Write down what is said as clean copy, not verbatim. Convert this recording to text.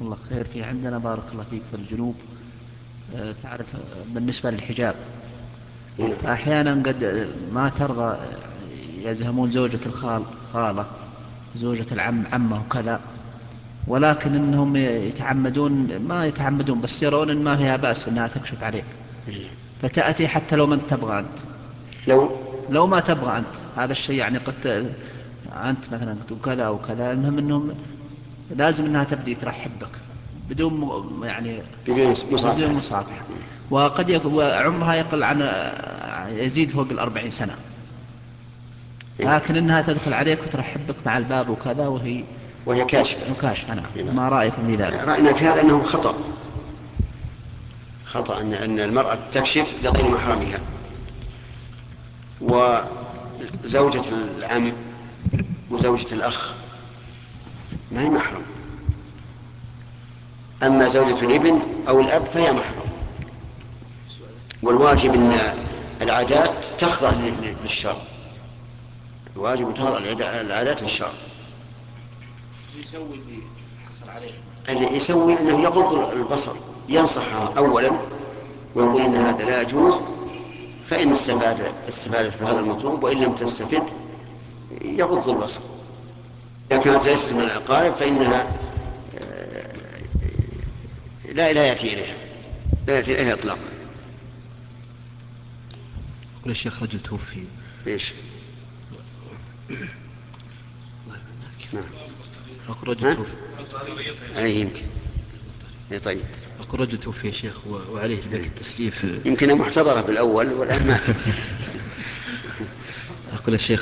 الله خير. في عندنا بارك الله فيك في الجنوب، تعرف بالنسبة للحجاب هنا. أحيانا قد ما ترضى يزهمون زوجة الخال خالة، زوجة العم عمه وكذا، ولكن انهم يتعمدون، ما يتعمدون بس يرون ان ما فيها بأس انها تكشف عليك، فتأتي حتى لو ما تبغى انت، لو لو ما تبغى انت هذا الشيء، يعني انت مثلا تقول كذا او كذا، المهم انهم لازم انها تبدي ترحب بك بدون يعني بدون بدون مصافحة. مصافحة. وقد يكون وعمرها يقل عن يزيد فوق 40 سنة، إيه. لكن انها تدخل عليك وترحب بك مع الباب وكذا وهي وهي كاشفة. مكاشفة. نعم. هنا. ما رأيكم في ذلك؟ رأينا في هذا أنه خطأ، خطأ أن المرأة تكشف لغير محرمها. وزوجة العم وزوجة الأخ ما هي محرم، أما زوجة الابن أو الأب فهي محرم. والواجب أن العادات تخضع للشرع، الواجب أن تخضع العادات للشرع. يسوي اللي حصل عليه. اللي يسوي أنه يغض البصر، ينصحها أولا ويقول إن هذا لا يجوز، فإن استفادت بهذا المطلوب، وإن لم تستفد يغض البصر. إذا كانت ليست من الأقارب فإنها لا يأتي إليها، لا يأتي إليها إطلاقا. يقول الشيخ رجل توفي. ليش؟ الله يبارك. نعم. أقول رجل ها؟ توفي. أي يمكن. إيه طيب. أقول رجل توفي يا شيخ وعليه بك التسليف. يمكن محتضرة بالأول والآن ماتت. أقول الشيخ